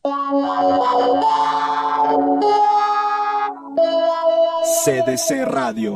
CDC Radio.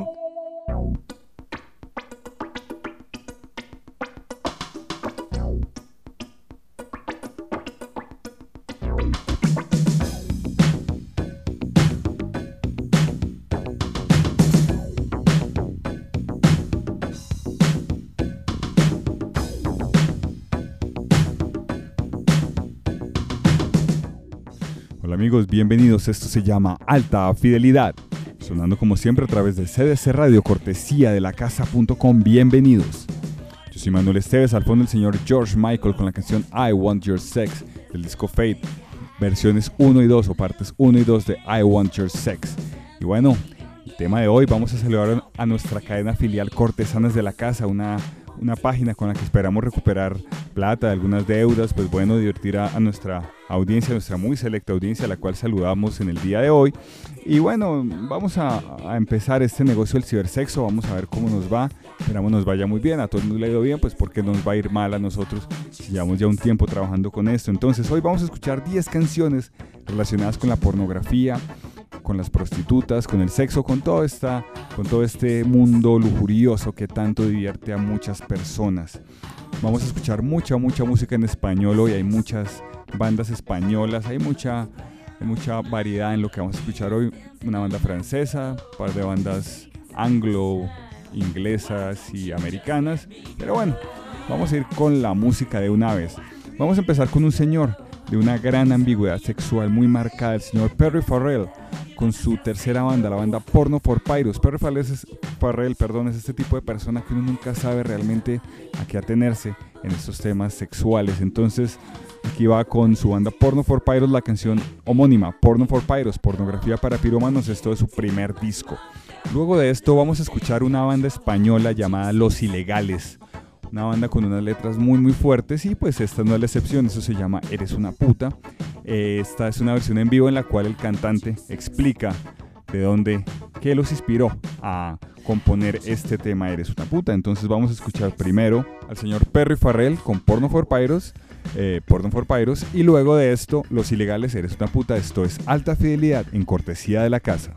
Hola amigos, bienvenidos. Esto se llama Alta Fidelidad, sonando como siempre a través de CDC Radio, cortesía de lacasa.com. Bienvenidos. Yo soy Manuel Esteves, al fondo el señor George Michael con la canción I Want Your Sex del disco Fate, versiones 1 y 2 o partes 1 y 2 de I Want Your Sex. Y bueno, el tema de hoy, vamos a celebrar a nuestra cadena filial Cortesanas de la Casa, una página con la que esperamos recuperar plata, algunas deudas, pues bueno, divertir a nuestra audiencia, nuestra muy selecta audiencia, a la cual saludamos en el día de hoy. Y bueno, vamos a empezar este negocio del cibersexo, vamos a ver cómo nos va, esperamos nos vaya muy bien, a todo el mundo le ha ido bien, pues porque nos va a ir mal a nosotros si llevamos ya un tiempo trabajando con esto. Entonces hoy vamos a escuchar 10 canciones relacionadas con la pornografía, con las prostitutas, con el sexo, con todo este mundo lujurioso que tanto divierte a muchas personas. Vamos a escuchar mucha música en español hoy, hay muchas bandas españolas, hay mucha variedad en lo que vamos a escuchar hoy. Una banda francesa, un par de bandas anglo, inglesas y americanas, pero bueno, vamos a ir con la música de una vez. Vamos a empezar con un señor de una gran ambigüedad sexual muy marcada, el señor Perry Farrell, con su tercera banda, la banda Porno for Pyros. Perry Farrell, es este tipo de persona que uno nunca sabe realmente a qué atenerse en estos temas sexuales. Entonces, aquí va con su banda Porno for Pyros, la canción homónima, Porno for Pyros, pornografía para pirómanos, esto es su primer disco. Luego de esto vamos a escuchar una banda española llamada Los Ilegales, una banda con unas letras muy fuertes, y pues esta no es la excepción, eso se llama Eres una puta. Esta es una versión en vivo en la cual el cantante explica qué los inspiró a componer este tema Eres una puta. Entonces vamos a escuchar primero al señor Perry Farrell con Porno for Pyros, y luego de esto Los Ilegales, Eres una puta. Esto es Alta Fidelidad en cortesía de la casa.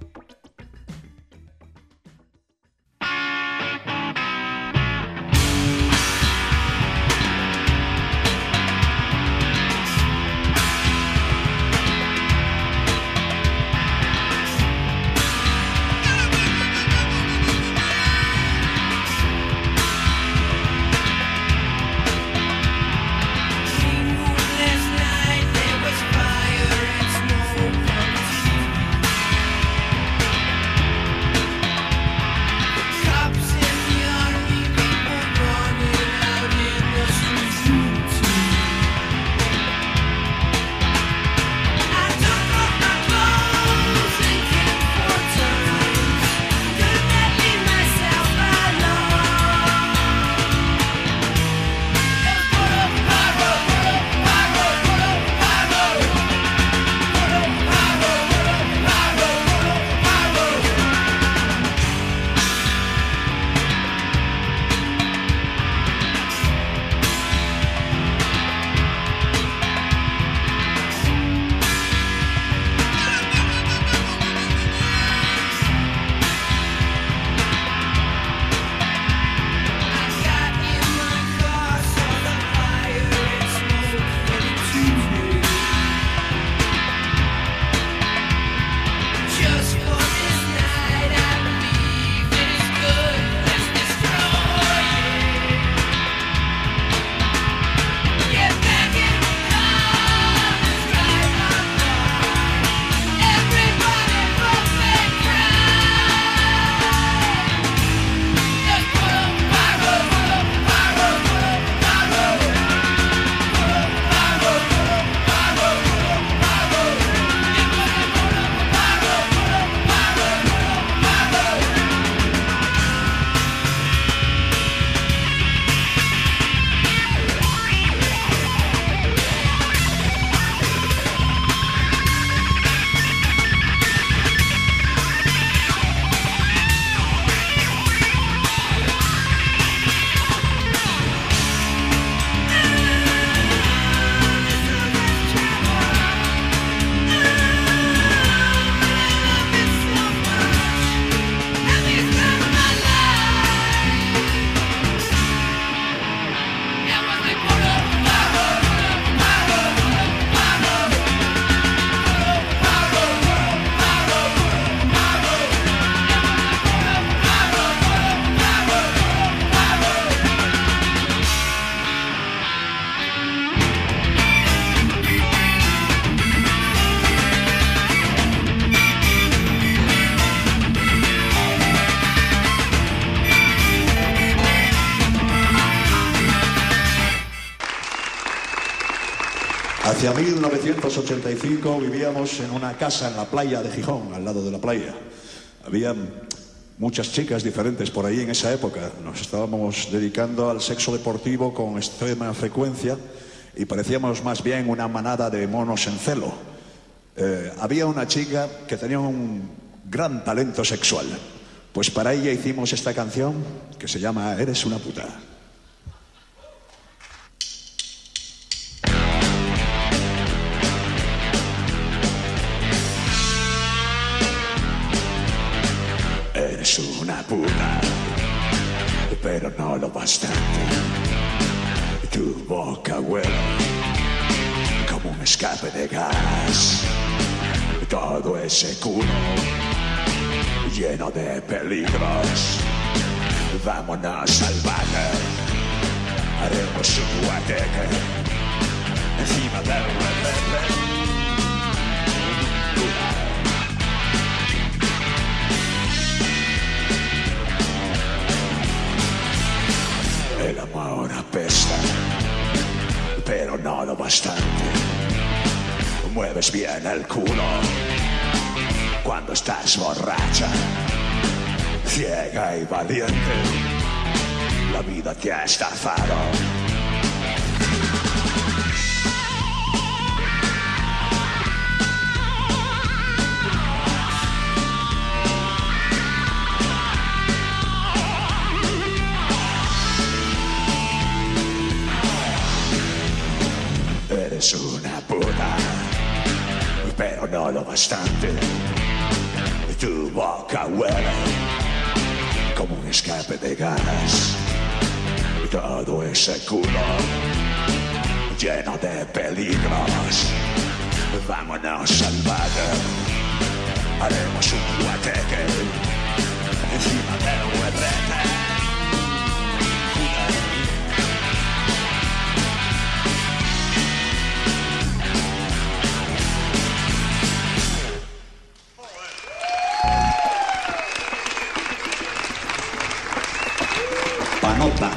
Last night there was fire and smoke from the Hacia 1985 vivíamos en una casa en la playa de Gijón, al lado de la playa. Había muchas chicas diferentes por ahí en esa época. Nos estábamos dedicando al sexo deportivo con extrema frecuencia y parecíamos más bien una manada de monos en celo. Había una chica que tenía un gran talento sexual. Pues para ella hicimos esta canción que se llama Eres una puta. Eres una puta, pero no lo bastante. Tu boca huele como un escape de gas. Todo ese culo lleno de peligros. Vámonos salvaje, haremos un guateque encima del rebelde. El amor apesta, pero no lo bastante. Mueves bien el culo cuando estás borracha, ciega y valiente. La vida te ha estafado. Eres una puta, pero no lo bastante. Tu boca huele como un escape de gas. Todo ese culo lleno de peligros. Vámonos salvaje, haremos un guateque encima del huevrete. Panota.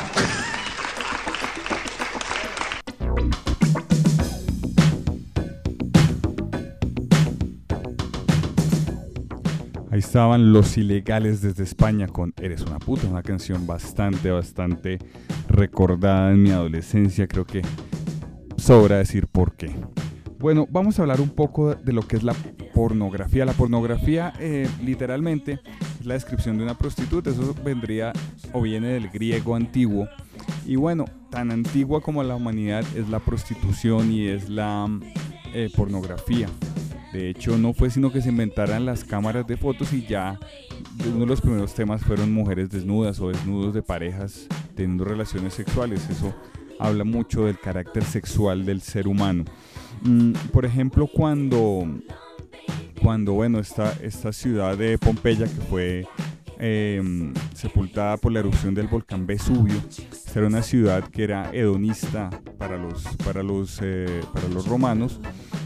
Ahí estaban Los Ilegales desde España con Eres una puta, una canción bastante recordada en mi adolescencia. Creo que sobra decir por qué. Bueno, vamos a hablar un poco de lo que es la pornografía. La pornografía literalmente es la descripción de una prostituta. Eso vendría o viene del griego antiguo. Y bueno, tan antigua como la humanidad es la prostitución y es la pornografía. De hecho, no fue sino que se inventaran las cámaras de fotos y ya uno de los primeros temas fueron mujeres desnudas o desnudos de parejas teniendo relaciones sexuales. Eso habla mucho del carácter sexual del ser humano. Por ejemplo, cuando bueno, esta ciudad de Pompeya que fue sepultada por la erupción del volcán Vesubio, esta era una ciudad que era hedonista para los romanos.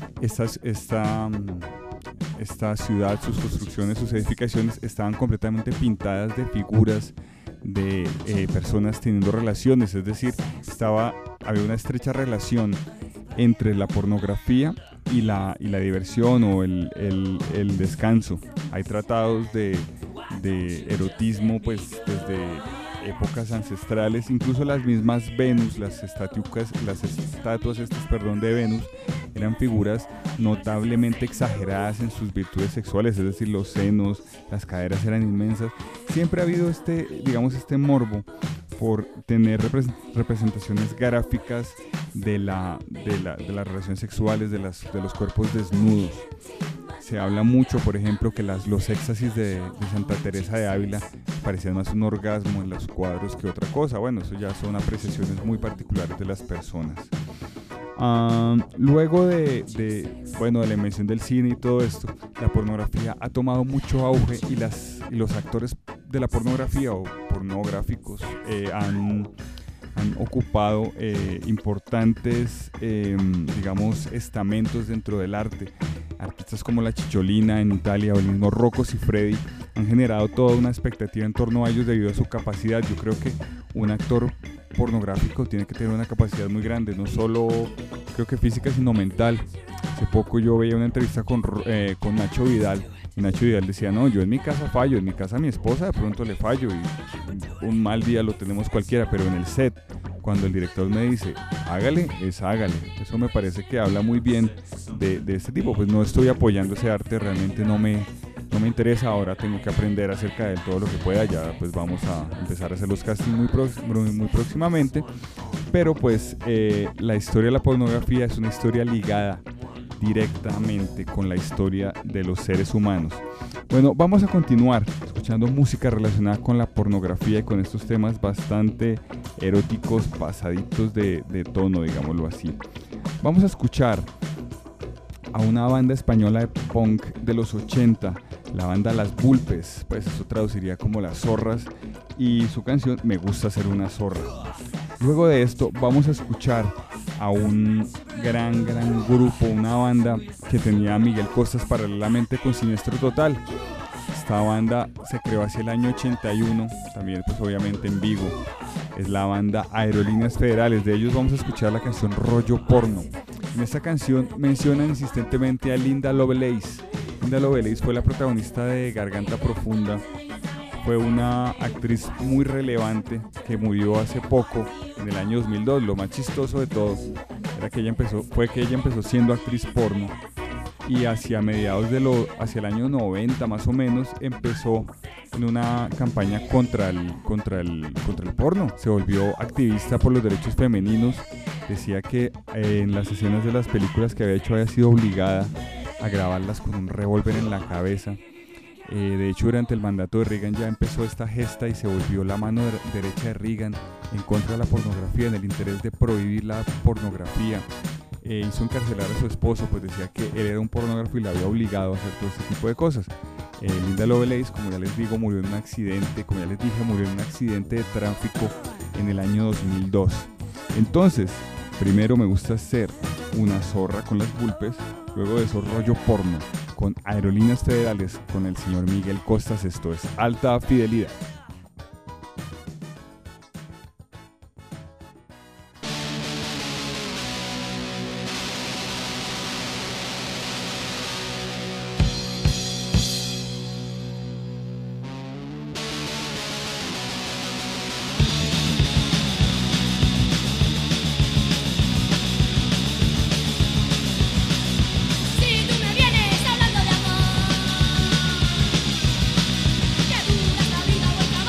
Esta ciudad, sus construcciones, sus edificaciones estaban completamente pintadas de figuras de personas teniendo relaciones, es decir, había una estrecha relación entre la pornografía y la diversión o el descanso. Hay tratados de erotismo pues desde épocas ancestrales, incluso las mismas Venus, las estatuas de Venus eran figuras notablemente exageradas en sus virtudes sexuales, es decir, los senos, las caderas eran inmensas. Siempre ha habido este morbo por tener representaciones gráficas de las relaciones sexuales, de los cuerpos desnudos. Se habla mucho, por ejemplo, que los éxtasis de Santa Teresa de Ávila parecían más un orgasmo en los cuadros que otra cosa. Bueno, eso ya son apreciaciones muy particulares de las personas. Luego de la invención del cine y todo esto, la pornografía ha tomado mucho auge y los actores de la pornografía o pornográficos han ocupado importantes, estamentos dentro del arte. Artistas como la Chicholina en Italia o el mismo Rocco Siffredi han generado toda una expectativa en torno a ellos debido a su capacidad. Yo creo que un actor pornográfico tiene que tener una capacidad muy grande, no solo creo que física sino mental. Hace poco yo veía una entrevista con Nacho Vidal, y Nacho Vidal decía, no, yo en mi casa fallo, en mi casa a mi esposa de pronto le fallo y un mal día lo tenemos cualquiera, pero en el set, cuando el director me dice, hágale, es hágale. Eso me parece que habla muy bien de este tipo. Pues no estoy apoyando ese arte, realmente no me interesa. Ahora tengo que aprender acerca de todo lo que pueda. Ya pues vamos a empezar a hacer los castings muy próximamente. Pero pues la historia de la pornografía es una historia ligada directamente con la historia de los seres humanos. Bueno, vamos a continuar escuchando música relacionada con la pornografía y con estos temas bastante eróticos, pasaditos de tono, digámoslo así. Vamos a escuchar a una banda española de punk de los 80, la banda Las Vulpes, pues eso traduciría como Las Zorras, y su canción Me gusta ser una zorra. Luego de esto vamos a escuchar a un gran grupo, una banda que tenía a Miguel Costas paralelamente con Siniestro Total. Esta banda se creó hacia el año 81, también pues obviamente en Vigo. Es la banda Aerolíneas Federales. De ellos vamos a escuchar la canción Rollo Porno. En esta canción mencionan insistentemente a Linda Lovelace. Linda Lovelace fue la protagonista de Garganta Profunda. Fue una actriz muy relevante que murió hace poco, en el año 2002. Lo más chistoso de todo era que ella empezó siendo actriz porno, y hacia el año 90 más o menos empezó en una campaña contra el porno. Se volvió activista por los derechos femeninos. Decía que en las escenas de las películas que había hecho había sido obligada a grabarlas con un revólver en la cabeza. De hecho, durante el mandato de Reagan ya empezó esta gesta y se volvió la mano derecha de Reagan en contra de la pornografía, en el interés de prohibir la pornografía. Hizo encarcelar a su esposo, pues decía que él era un pornógrafo y le había obligado a hacer todo este tipo de cosas. Linda Lovelace, como ya les digo, murió en un accidente, de tráfico en el año 2002. Entonces, primero Me gusta ser una zorra con Las Vulpes, luego de eso Rollo Porno con Aerolíneas Federales con el señor Miguel Costas. Esto es Alta Fidelidad. La vida vuelta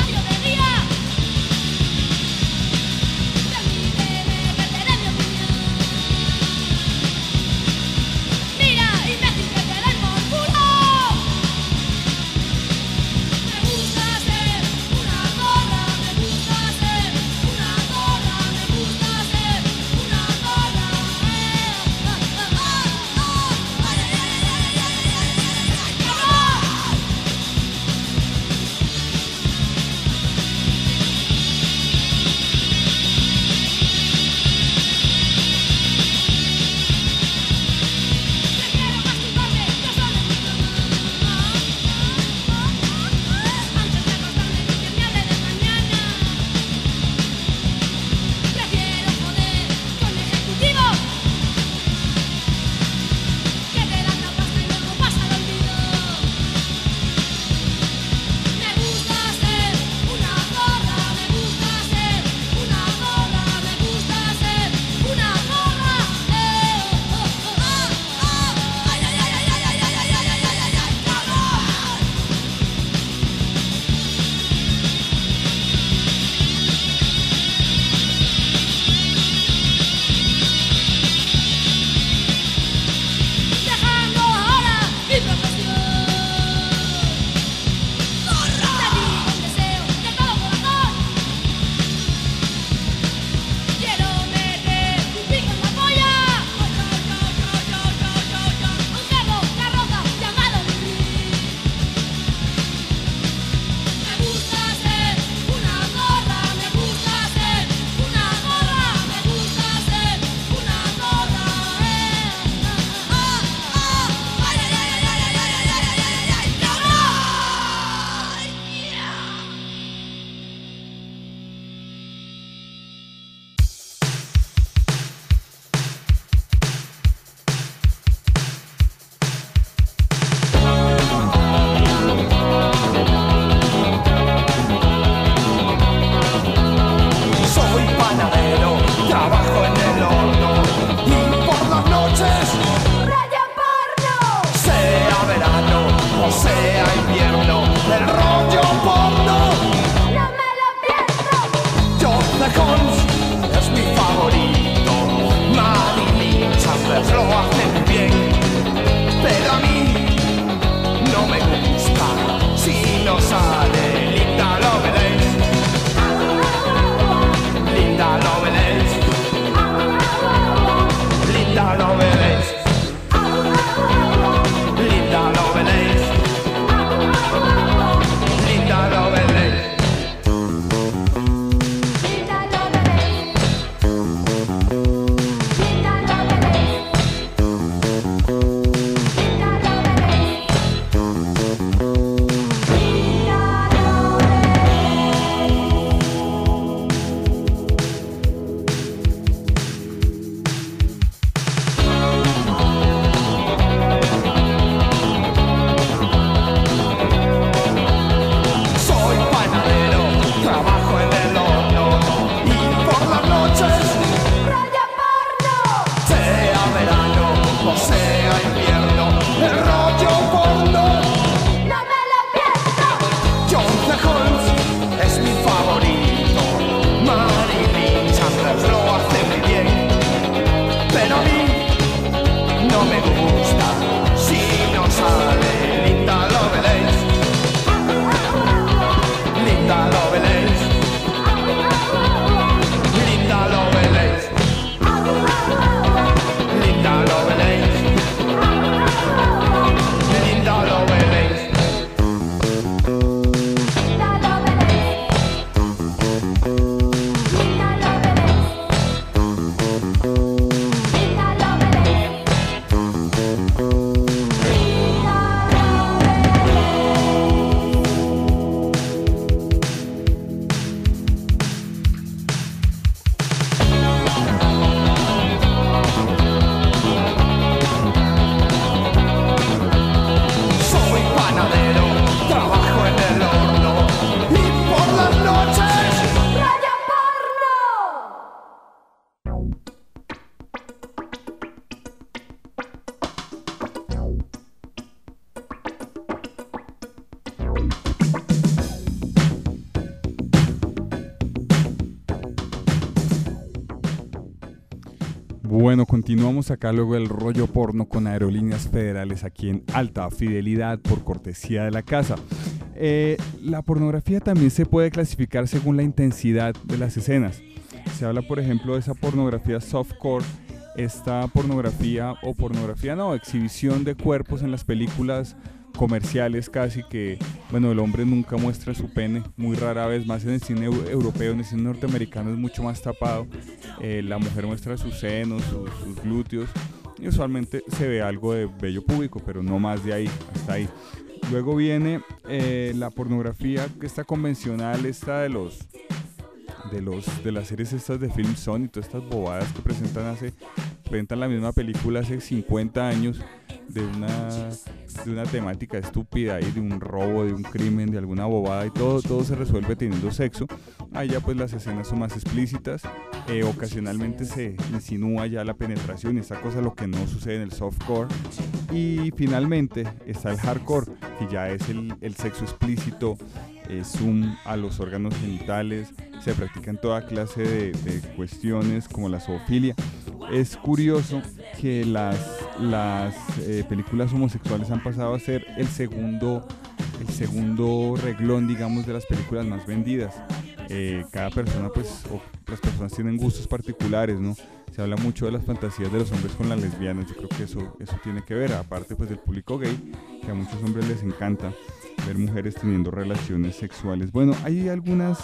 Bueno, continuamos acá luego del rollo porno con Aerolíneas Federales aquí en Alta Fidelidad por cortesía de la casa. La pornografía también se puede clasificar según la intensidad de las escenas. Se habla, por ejemplo, de esa pornografía softcore, esta pornografía exhibición de cuerpos en las películas comerciales casi que, bueno, el hombre nunca muestra su pene, muy rara vez, más en el cine europeo, en el cine norteamericano es mucho más tapado, la mujer muestra sus senos, sus glúteos, y usualmente se ve algo de vello púbico, pero no más de ahí, hasta ahí. Luego viene la pornografía que está convencional, esta de las series estas de Film Zone y todas estas bobadas que presentan la misma película hace 50 años de una temática estúpida y de un robo, de un crimen, de alguna bobada y todo se resuelve teniendo sexo. Ahí ya pues las escenas son más explícitas, ocasionalmente se insinúa ya la penetración y esta cosa, lo que no sucede en el softcore. Y finalmente está el hardcore, que ya es el sexo explícito, zoom a los órganos genitales, se practican toda clase de cuestiones como la zoofilia. Es curioso que las películas homosexuales han pasado a ser el segundo reglón, digamos, de las películas más vendidas. Cada persona, pues, o las personas tienen gustos particulares, ¿no? Se habla mucho de las fantasías de los hombres con las lesbianas. Yo creo que eso tiene que ver, aparte pues del público gay, que a muchos hombres les encanta ver mujeres teniendo relaciones sexuales. Bueno, hay algunas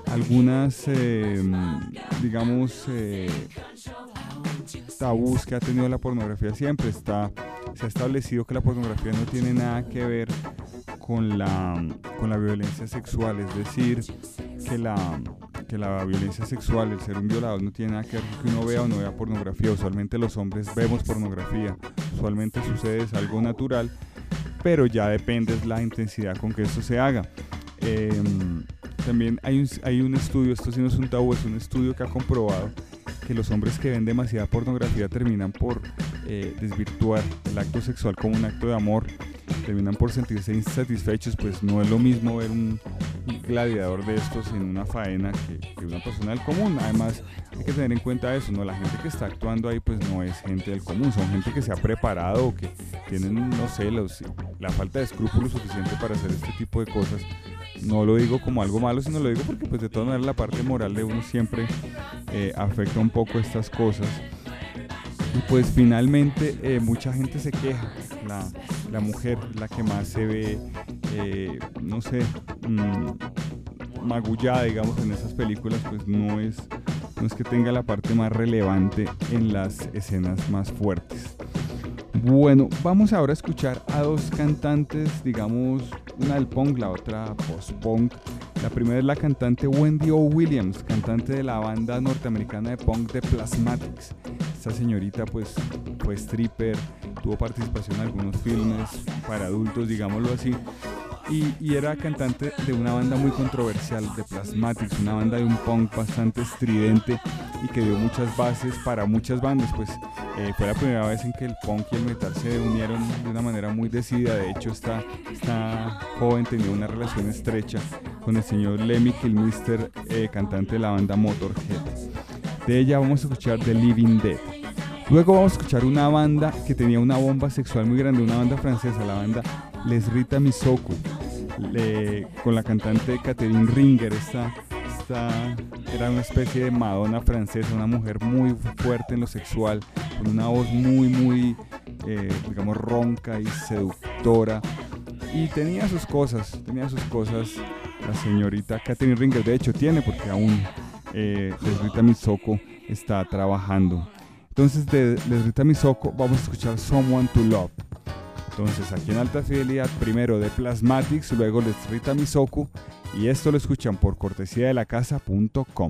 tabús que ha tenido la pornografía siempre. Se ha establecido que la pornografía no tiene nada que ver con la violencia sexual, es decir, que la violencia sexual, el ser un violador, no tiene nada que ver con que uno vea o no vea pornografía. Usualmente los hombres vemos pornografía, usualmente sucede, es algo natural, pero ya depende de la intensidad con que esto se haga. También hay un estudio, esto sí no es un tabú, es un estudio que ha comprobado que los hombres que ven demasiada pornografía terminan por desvirtuar el acto sexual como un acto de amor, terminan por sentirse insatisfechos, pues no es lo mismo ver un gladiador de estos en una faena que una persona del común. Además hay que tener en cuenta eso, ¿no? La gente que está actuando ahí pues no es gente del común, son gente que se ha preparado o que tienen, no sé, la falta de escrúpulos suficiente para hacer este tipo de cosas. No lo digo como algo malo, sino lo digo porque pues de todas maneras la parte moral de uno siempre afecta un poco estas cosas. Y pues finalmente mucha gente se queja, la mujer la que más se ve, magullada, digamos, en esas películas, pues no es que tenga la parte más relevante en las escenas más fuertes. Bueno, vamos ahora a escuchar a dos cantantes, digamos, una del punk, la otra post-punk. La primera es la cantante Wendy O. Williams, cantante de la banda norteamericana de punk The Plasmatics. Esta señorita pues fue stripper, tuvo participación en algunos filmes para adultos, digámoslo así, y era cantante de una banda muy controversial, The Plasmatics, una banda de un punk bastante estridente y que dio muchas bases para muchas bandas. Pues fue la primera vez en que el punk y el metal se unieron de una manera muy decidida. De hecho, esta joven tenía una relación estrecha con el señor Lemmy Kilmister, cantante de la banda Motorhead. De ella vamos a escuchar The Living Dead. Luego vamos a escuchar una banda que tenía una bomba sexual muy grande, una banda francesa, la banda Les Rita Misoku, con la cantante Catherine Ringer. Esta era una especie de Madonna francesa, una mujer muy fuerte en lo sexual, con una voz muy digamos ronca y seductora, y tenía sus cosas la señorita Catherine Ringer. De hecho tiene, porque aún Les Rita Misoku está trabajando. Entonces de Les Rita Misoku vamos a escuchar Someone to Love. Entonces aquí en Alta Fidelidad, primero The Plasmatics, luego Les Rita Misoku, y esto lo escuchan por cortesía de lacasa.com.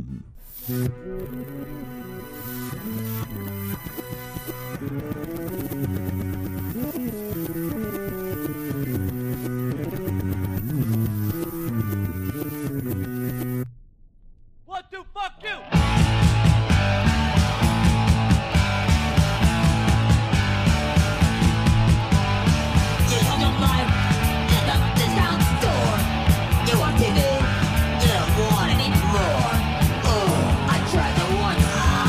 What the fuck you? You don't want any more. I tried the one.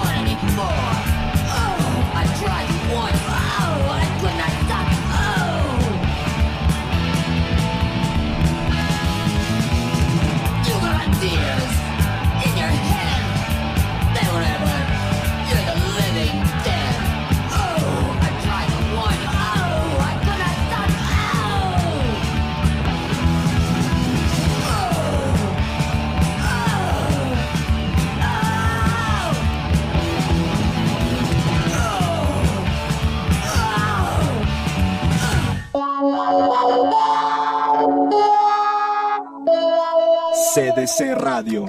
CDC Radio.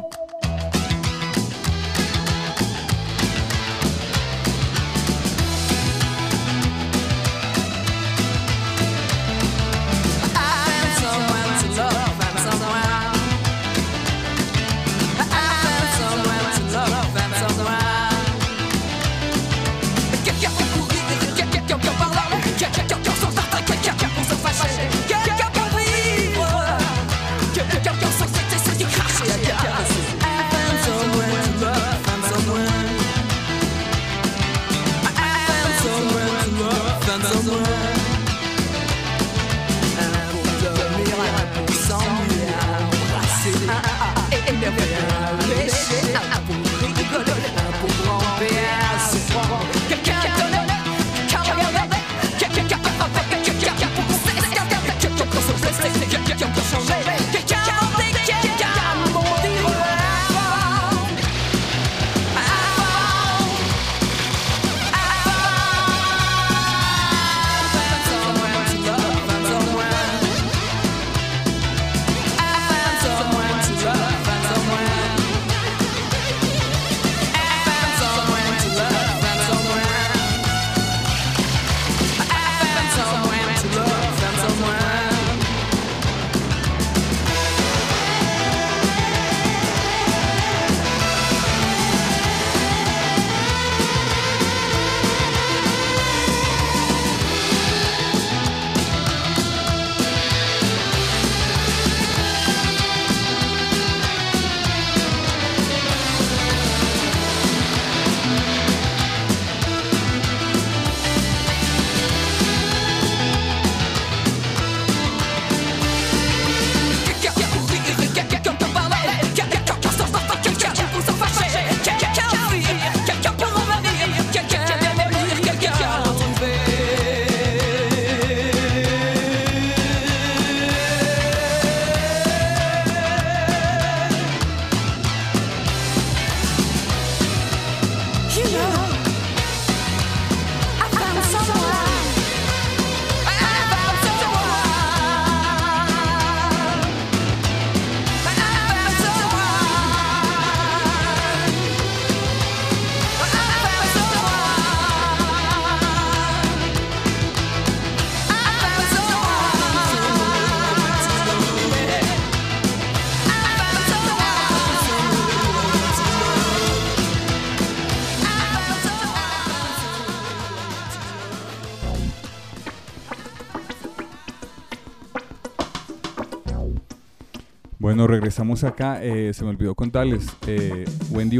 Bueno, regresamos acá. Se me olvidó contarles. Wendy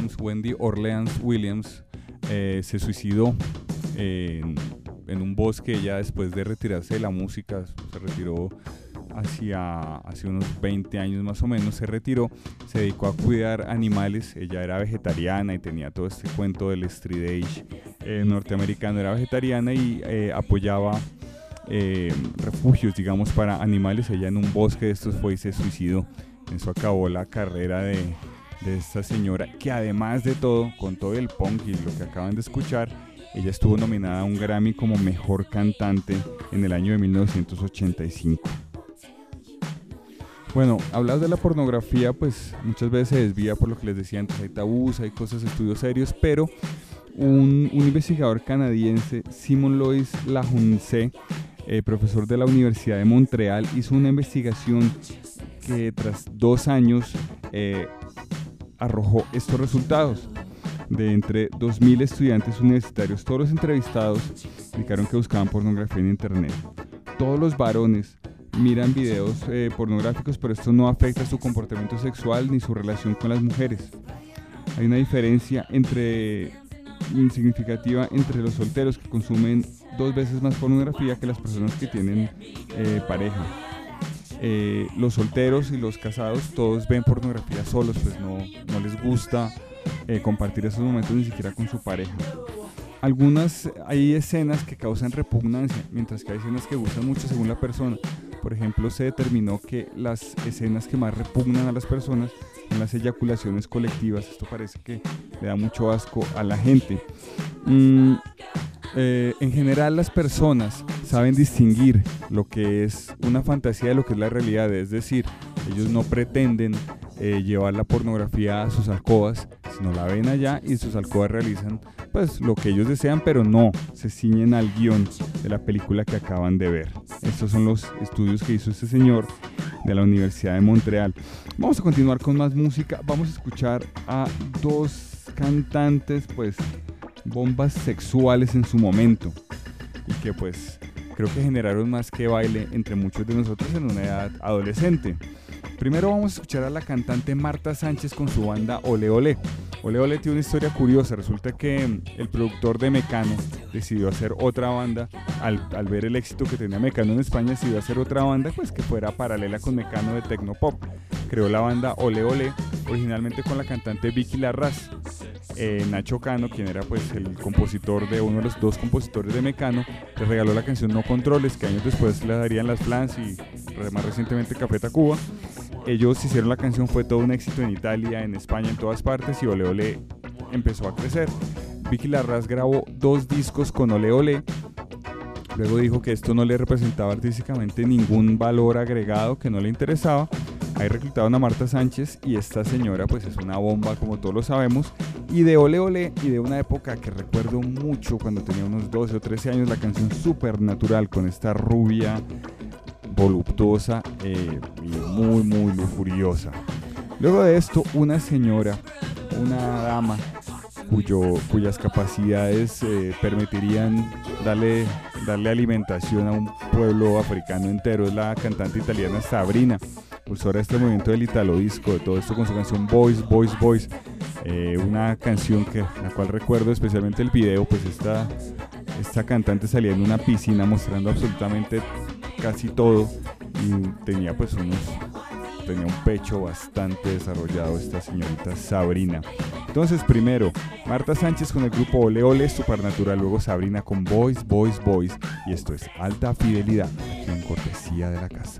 Orleans Williams se suicidó en un bosque. Ella, después de retirarse de la música, se retiró hace unos 20 años más o menos. Se retiró, se dedicó a cuidar animales. Ella era vegetariana y tenía todo este cuento del street age norteamericano. Era vegetariana y apoyaba refugios, digamos, para animales. Ella en un bosque de estos fue y se suicidó. Eso acabó la carrera de esta señora, que además de todo, con todo el punk y lo que acaban de escuchar, ella estuvo nominada a un Grammy como mejor cantante en el año de 1985. Bueno, hablar de la pornografía, pues muchas veces se desvía por lo que les decía antes. Hay tabús, hay cosas, estudios serios, pero un investigador canadiense, Simon Lois Lajounce, profesor de la Universidad de Montreal, hizo una investigación que tras 2 años arrojó estos resultados. De entre 2.000 estudiantes universitarios, todos los entrevistados indicaron que buscaban pornografía en internet. Todos los varones miran videos pornográficos, pero esto no afecta su comportamiento sexual ni su relación con las mujeres. Hay una diferencia significativa entre los solteros que consumen 2 veces más pornografía que las personas que tienen pareja. Los solteros y los casados todos ven pornografía solos, pues no les gusta compartir esos momentos ni siquiera con su pareja. Hay escenas que causan repugnancia, mientras que hay escenas que gustan mucho según la persona. Por ejemplo, se determinó que las escenas que más repugnan a las personas son las eyaculaciones colectivas. Esto parece que le da mucho asco a la gente. En general, las personas saben distinguir lo que es una fantasía de lo que es la realidad, es decir, ellos no pretenden llevar la pornografía a sus alcobas, sino la ven allá y sus alcobas realizan pues lo que ellos desean, pero no se ciñen al guión de la película que acaban de ver. Estos son los estudios que hizo este señor de la Universidad de Montreal. Vamos a continuar con más música. Vamos a escuchar a 2 cantantes, pues bombas sexuales en su momento, y que pues creo que generaron más que baile entre muchos de nosotros en una edad adolescente. Primero vamos a escuchar a la cantante Marta Sánchez con su banda Ole Ole. Ole Ole tiene una historia curiosa. Resulta que el productor de Mecano decidió hacer otra banda. Al ver el éxito que tenía Mecano en España, decidió hacer otra banda pues que fuera paralela con Mecano de Tecnopop. Creó la banda Ole Ole, originalmente con la cantante Vicky Larraz. Nacho Cano, quien era pues el compositor de uno de los 2 compositores de Mecano, le regaló la canción No Controles, que años después le darían las Flans y más recientemente Café Tacuba. Ellos hicieron la canción, fue todo un éxito en Italia, en España, en todas partes, y Ole Ole empezó a crecer. Vicky Larraz grabó 2 discos con Ole Ole. Luego dijo que esto no le representaba artísticamente ningún valor agregado, que no le interesaba. Ahí reclutaron a Marta Sánchez, y esta señora pues es una bomba, como todos lo sabemos. Y de Ole Ole, y de una época que recuerdo mucho cuando tenía unos 12 o 13 años, la canción Supernatural, con esta rubia voluptuosa y muy muy lujuriosa. Luego de esto, una señora, una dama cuyas capacidades permitirían darle alimentación a un pueblo africano entero, es la cantante italiana Sabrina, impulsora de este movimiento del italo disco, de todo esto con su canción Boys, Boys, Boys. Una canción la cual recuerdo especialmente el video, pues esta cantante salía en una piscina mostrando absolutamente casi todo, y tenía un pecho bastante desarrollado esta señorita Sabrina. Entonces, primero Marta Sánchez con el grupo Ole Ole, Supernatural, luego Sabrina con Boys, Boys, Boys, y esto es Alta Fidelidad, aquí en Cortesía de la Casa.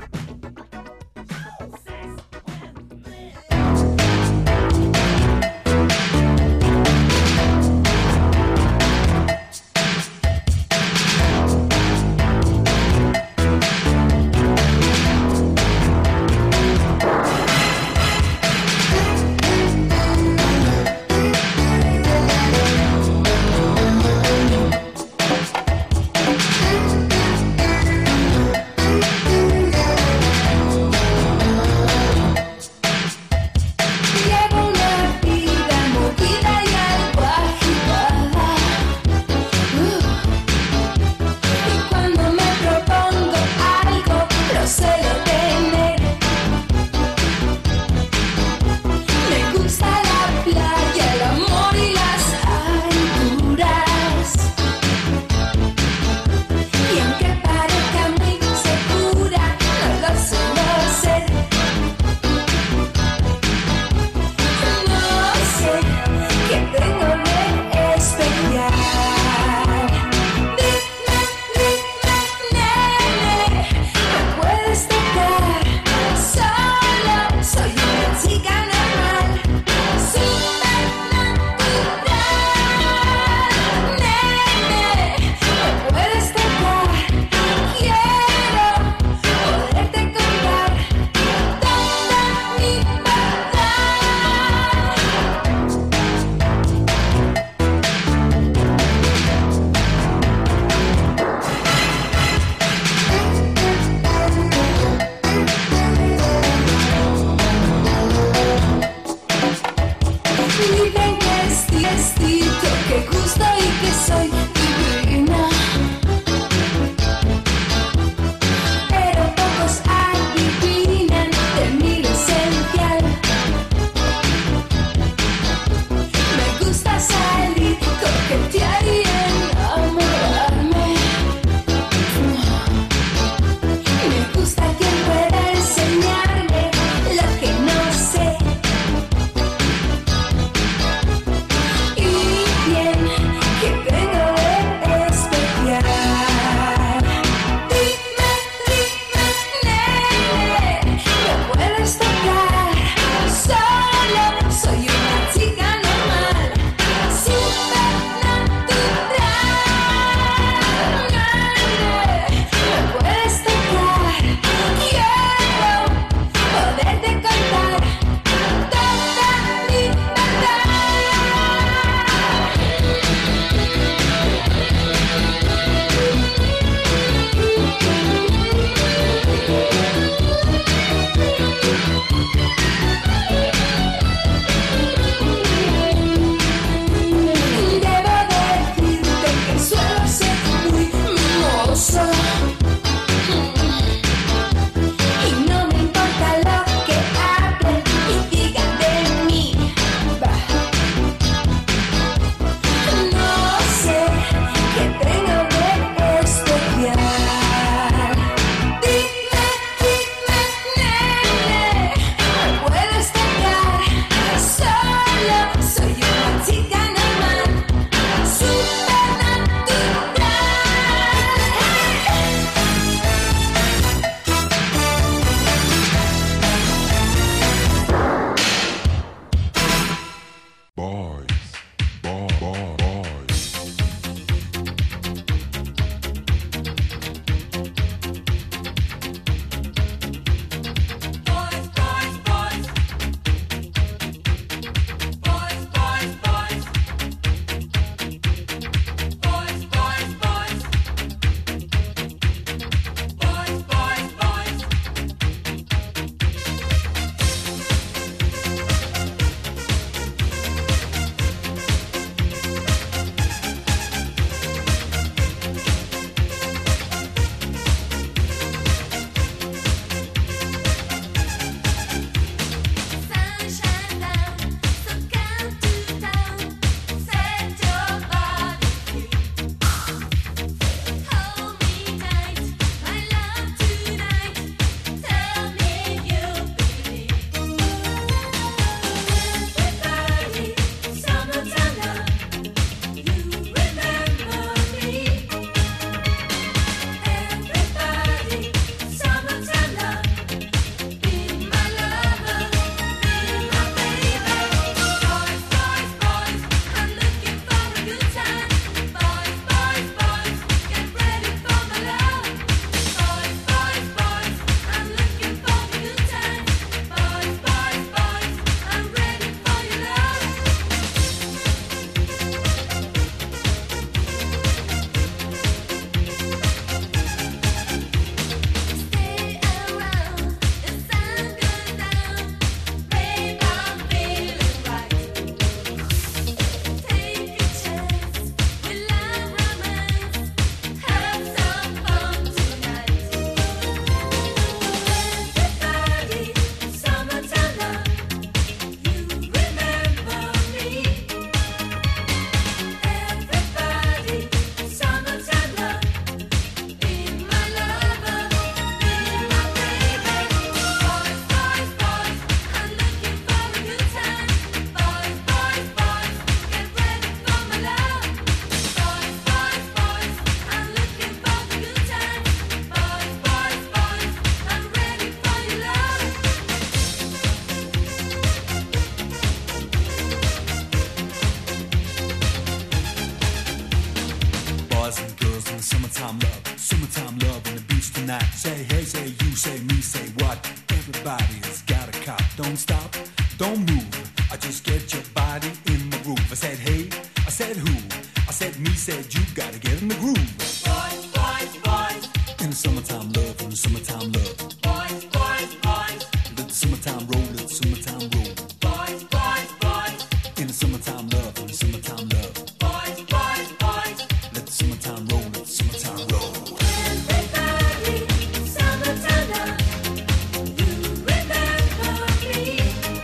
boys and girls in the summertime love on the beach tonight. Say hey, say you, say me, say what? Everybody's got a cop. Don't stop, don't move. I just get your body in the groove. I said hey, I said who? I said me, said you. Gotta get in the groove. Boys, boys, boys. In the summertime love, in the summertime love. Boys, boys, boys. Let the summertime roll, let the summertime roll. Boys, boys, boys. In the summertime love, in the summertime love. Boys, boys, boys. Let the summertime roll, let the summertime roll. Everybody, summertime love. You remember me.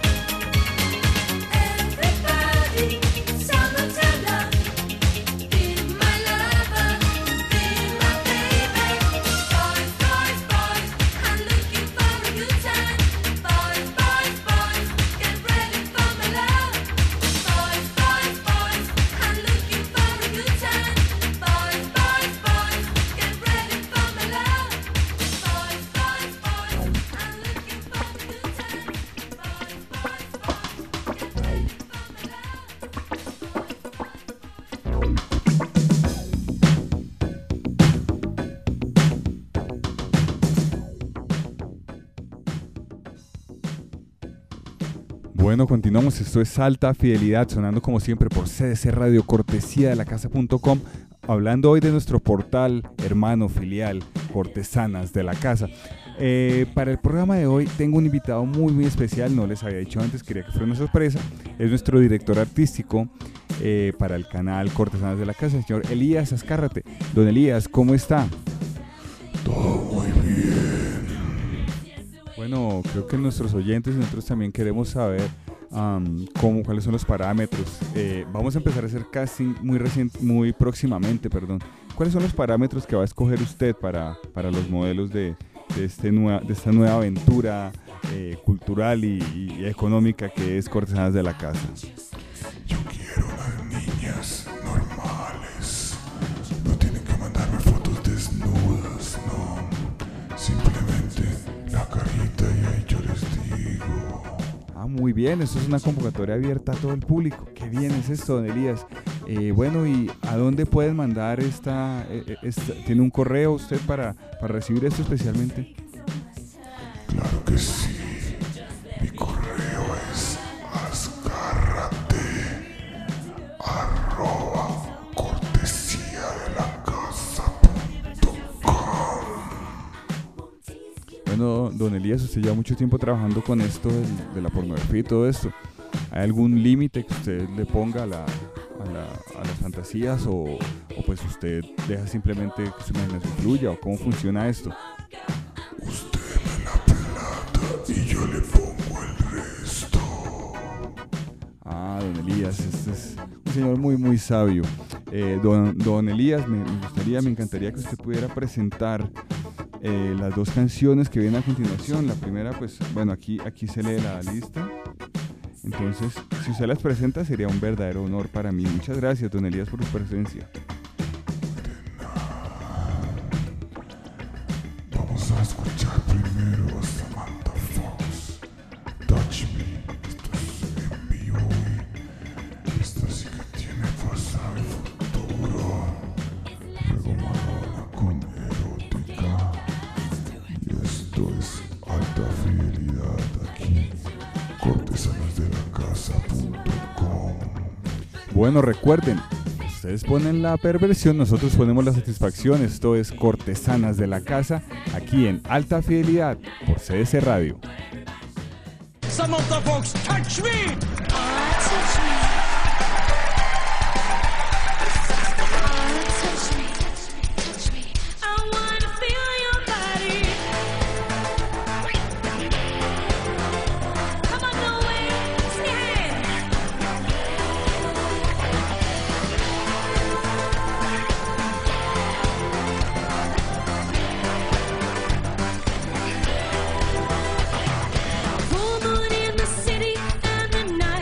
Everybody, summertime love. Be my lover, be my baby. Boys, boys, boys, I'm looking for a good time. Boys, boys, boys, get ready for my love. Boys, boys, boys, I'm looking for a good time. Boys, boys, boys, get ready for my love. Boys, boys, boys, I'm looking for a good time. Boys, boys, boys, get ready for my love. Bueno, continuamos. Esto es Alta Fidelidad, sonando como siempre por CDC Radio, cortesía de lacasa.com, hablando hoy de nuestro portal hermano filial, Cortesanas de la Casa. Para el programa de hoy tengo un invitado muy especial, no les había dicho antes, quería que fuera una sorpresa. Es nuestro director artístico para el canal Cortesanas de la Casa, el señor Elías Azcárrate. Don Elías, ¿cómo está? Todo muy bien. Bueno, creo que nuestros oyentes y nosotros también queremos saber cuáles son los parámetros. Vamos a empezar a hacer casting muy próximamente, perdón. ¿Cuáles son los parámetros que va a escoger usted para los modelos de esta nueva aventura cultural y económica que es Cortesanas de la Casa? Yo quiero unas niñas normales. No tienen que mandarme fotos desnudas, no. Simplemente la carita y ahí yo les digo. Muy bien, esto es una convocatoria abierta a todo el público. Qué bien es esto, don Elías. Bueno, ¿y a dónde pueden mandar esta? ¿Tiene un correo usted para recibir esto especialmente? Claro que sí. Mi correo es azcárrate@cortesiadelacasa.com. Bueno, don Elías, usted lleva mucho tiempo trabajando con esto de la pornografía y todo esto. ¿Hay algún límite que usted le ponga a las fantasías o pues usted deja simplemente que su imaginación fluya, o cómo funciona esto? Usted me la plata y yo le pongo el resto. Don Elías, este es un señor muy sabio. Don Elías, me encantaría que usted pudiera presentar las dos canciones que vienen a continuación. La primera, pues, bueno, aquí se lee la lista. Entonces, si usted las presenta, sería un verdadero honor para mí. Muchas gracias, don Elías, por su presencia. Vamos a escuchar primero a Samantha Fox, Touch Me. Esto es en vivo y esta sí que tiene pasado y futuro. Luego Madonna con Erótica. Y esto es Alta Fidelidad aquí, cortesanasdelacasa.com. Bueno, recuerden, ustedes ponen la perversión, nosotros ponemos la satisfacción. Esto es Cortesanas de la Casa, aquí en Alta Fidelidad, por CDC Radio. Samantha Fox, touch me! Touch me. Touch me. Touch me. I wanna feel your body. Come on, go away. Stay here. Full moon in the city and the night.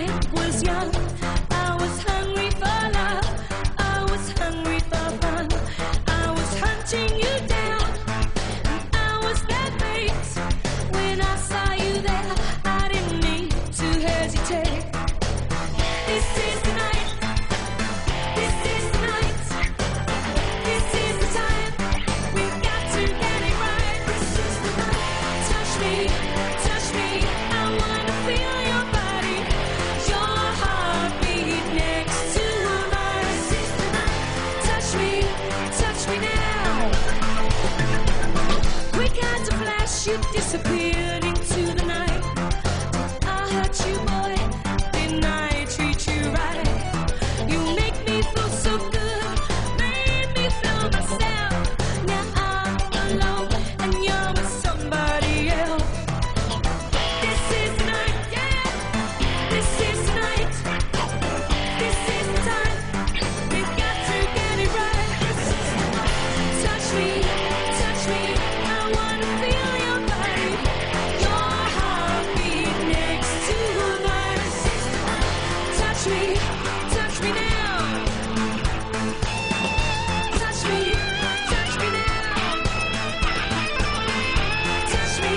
disappeared into the night. I hurt you, boy, didn't I treat you right? You make me feel so good, made me feel myself. Now I'm alone and you're with somebody else. This is the night, yeah. This is the night. This is the time. We've got to get it right. Touch me, touch me. I wanna feel your body, your heartbeat next to mine. Touch me now. Touch me now. Touch me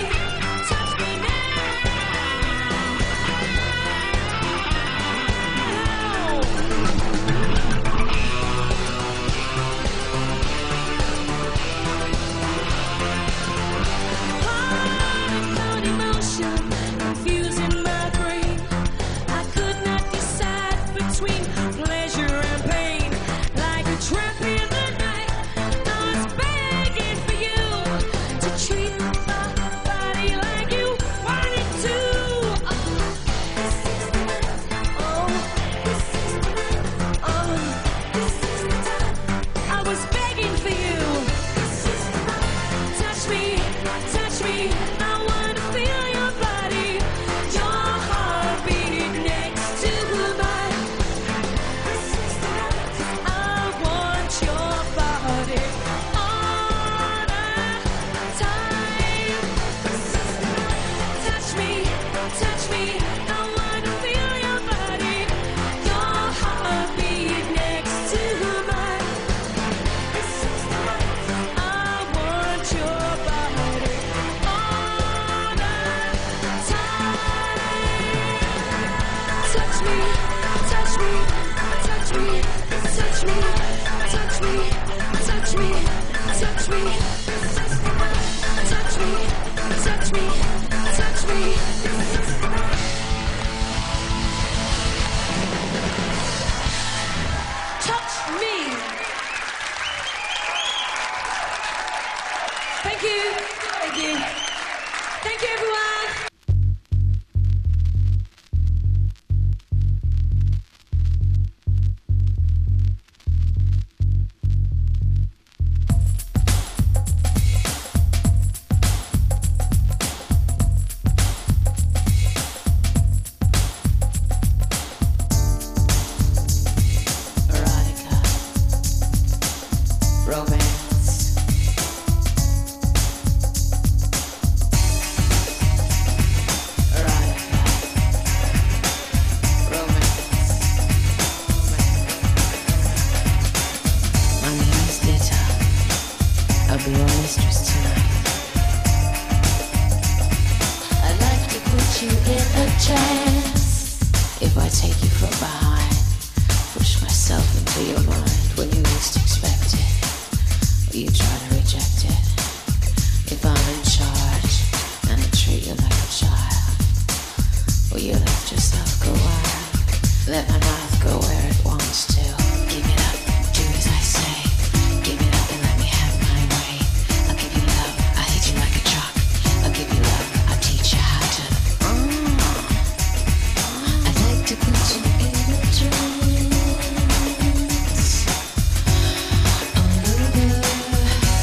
Without emotion, confusing my brain. I could not decide between pleasure and pain. Like a tramp in the night, I was begging for you to treat my body like you wanted to. This is the night. Oh, this is the night. Oh, this is the time. I was begging for you. This is the night. Touch me, touch me. I wanna feel your body, your heartbeat next to mine. This is the night. I want your body all the time. This is the night. Touch me, touch me. I wanna feel your body, your heartbeat next to mine. This is the night. I want your body all the time. Touch me, touch me, touch me, touch me, touch me, touch me, touch me, touch me, touch me, touch me. Touch me. Thank you. Thank you. Thank you, everyone. Erotica, romance, erotica, romance. My name is Nita. I'll be your mistress tonight. I'd like to put you in a trance. If I take you from behind, push myself into your mind when you least expect it, or you try to reject it. If I'm in charge and I treat you like a child, will you let yourself go wild? Let my mouth go where it wants to. Give it up, do as I say. Give it up and let me have my way. I'll give you love, I'll hit you like a truck. I'll give you love, I'll teach you how to. I'd like to put you in a trance. Oh,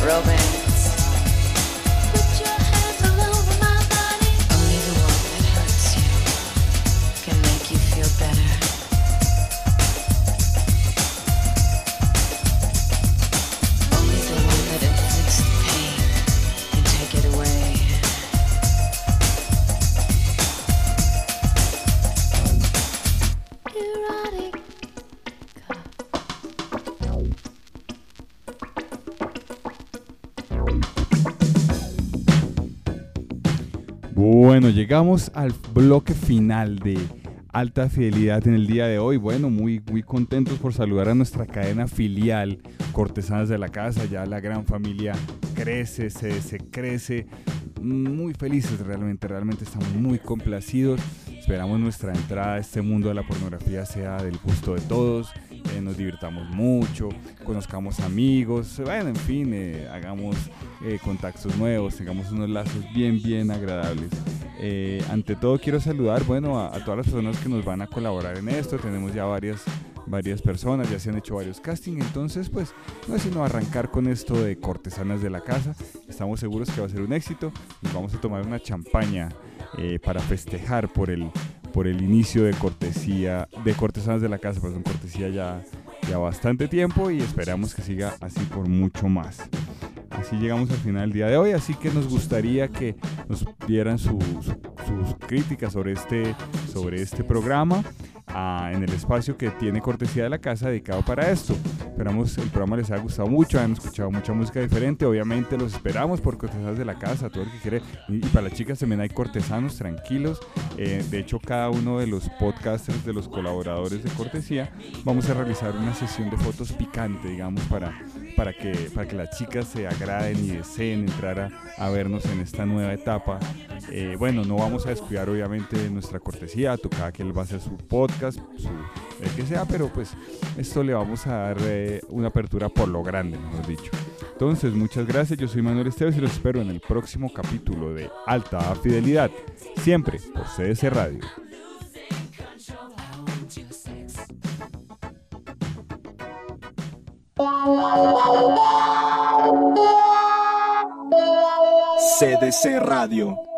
romance. Put your hands all over my body. Only the one that hurts you can make you feel better. Only the one that inflicts the pain can take it away. Erotic. Bueno, llegamos al bloque final de Alta Fidelidad en el día de hoy. Bueno, muy contentos por saludar a nuestra cadena filial Cortesanas de la Casa. Ya la gran familia crece, se crece. Muy felices realmente estamos muy complacidos. Esperamos nuestra entrada a este mundo de la pornografía sea del gusto de todos, nos divirtamos mucho, conozcamos amigos, bueno, en fin, hagamos contactos nuevos, tengamos unos lazos bien agradables. Ante todo quiero saludar, bueno, a todas las personas que nos van a colaborar en esto. Tenemos ya varias personas, ya se han hecho varios castings, entonces pues no es sino arrancar con esto de Cortesanas de la Casa. Estamos seguros que va a ser un éxito. Nos vamos a tomar una champaña para festejar por el inicio de Cortesanas de la Casa, pues son cortesía ya bastante tiempo y esperamos que siga así por mucho más. Así llegamos al final del día de hoy, así que nos gustaría que nos dieran sus críticas sobre este programa en el espacio que tiene Cortesía de la Casa dedicado para esto. Esperamos el programa les haya gustado mucho, han escuchado mucha música diferente. Obviamente los esperamos por Cortesanas de la Casa, todo el que quiere. Y para las chicas también hay cortesanos, tranquilos. De hecho, cada uno de los podcasters, de los colaboradores de Cortesía, vamos a realizar una sesión de fotos picante, digamos, para que las chicas se agraden y deseen entrar a vernos en esta nueva etapa. Bueno, no vamos a descuidar obviamente nuestra cortesía, cada quien va a hacer su podcast, el que sea, pero pues esto le vamos a dar una apertura por lo grande, mejor dicho. Entonces, muchas gracias, yo soy Manuel Esteves y los espero en el próximo capítulo de Alta Fidelidad, siempre por CDC Radio. CDC Radio.